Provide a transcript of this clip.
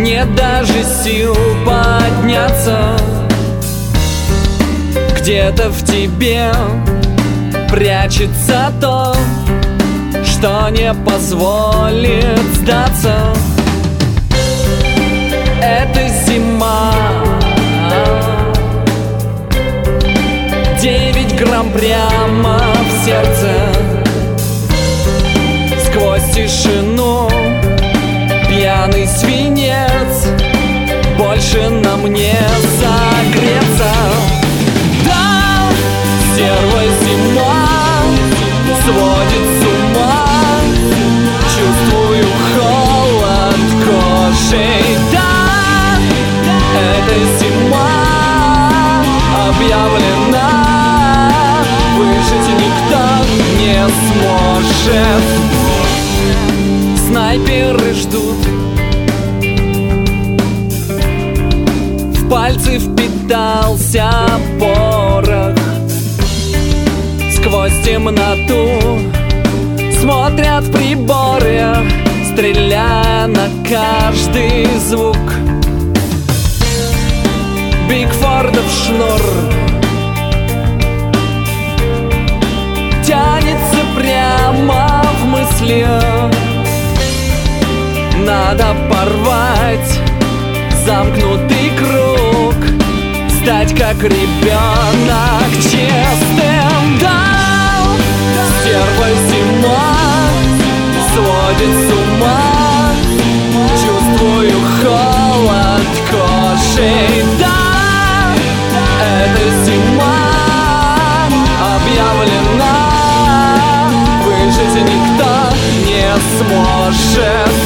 нет даже сил подняться. Где-то в тебе прячется то, что не позволит сдаться. Это зима, 9 грамм прямо в сердце. Сквозь тишину пьяный свинец, больше нам не согреться. Да, серая зима сводит с ума, чувствую холод кожей. Да, эта зима объявлена, выжить никто не сможет. Снайперы ждут, в пальцы впитался порох. Сквозь темноту смотрят в приборы, стреляя на каждый звук. Бигфордов шнур тянется прямо в мысли. Надо порвать замкнутый круг, стать как ребенок честным. Да, серая зима сводит с ума, чувствую холод кожей. Да, эта зима объявлена, выжить никто не сможет.